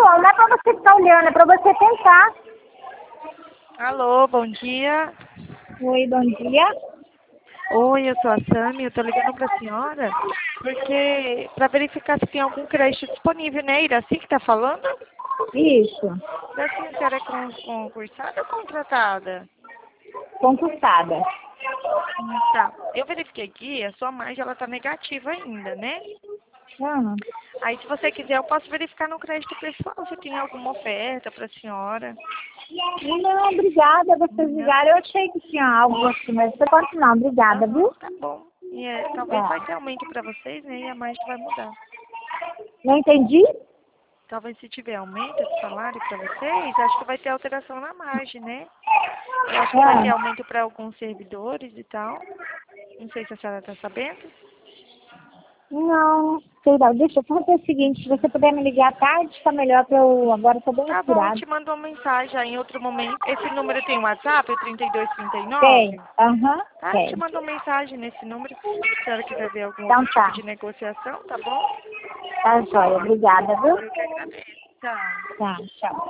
João, não é pra você ficar olhando, é pra você tentar. Alô, bom dia. Oi, bom dia. Oi, eu sou a Sami, eu tô ligando pra senhora porque para verificar se tem algum crédito disponível, né? Iraci que tá falando? Isso, Assim, a senhora é concursada ou contratada? concursada. Tá. Eu verifiquei aqui, a sua margem ela tá negativa ainda, né? Hum. Aí se você quiser eu posso verificar no crédito pessoal se tem alguma oferta pra senhora. Não, obrigada, vocês ligaram. Eu achei que tinha algo assim, mas você pode não, obrigada, viu? Tá bom. E talvez vai Tá. ter aumento pra vocês, né? E a margem vai mudar. Não entendi? Talvez se tiver aumento de salário para vocês, acho que vai ter alteração na margem, né? Eu acho que vai ter aumento para alguns servidores e tal. Não sei se a senhora está sabendo. Não, sei não. Deixa eu fazer o seguinte, se você puder me ligar à tarde, fica melhor pra eu... Agora eu tô bem Tá bom, eu inspirada. te mando uma mensagem aí em outro momento. Esse número tem WhatsApp, o 3239? Tem, aham, Tá, eu te tem. mando uma mensagem nesse número. Se a senhora quiser ver algum Então outro tipo tá, de negociação, tá bom? tá jóia, obrigada, viu? Eu que agradeço. Tchau. Tá, tchau.